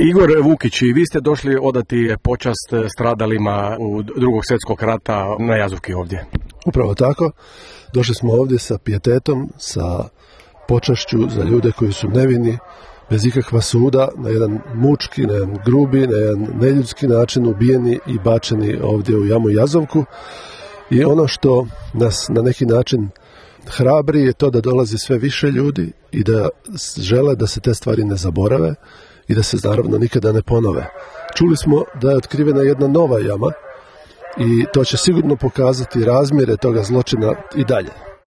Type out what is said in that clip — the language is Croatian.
Igor Vukić, i vi ste došli odati počast stradalima u Drugog svjetskog rata na Jazovki ovdje. Upravo tako. Došli smo ovdje sa pijetetom, sa počašću za ljude koji su nevini, bez ikakva suda, na jedan mučki, na jedan grubi, na jedan neljudski način ubijeni i bačeni ovdje u jamu Jazovku. I ono što nas na neki način hrabri je to da dolazi sve više ljudi i da žele da se te stvari ne zaborave i da se naravno nikada ne ponove. Čuli smo da je otkrivena jedna nova jama i to će sigurno pokazati razmjere toga zločina i dalje.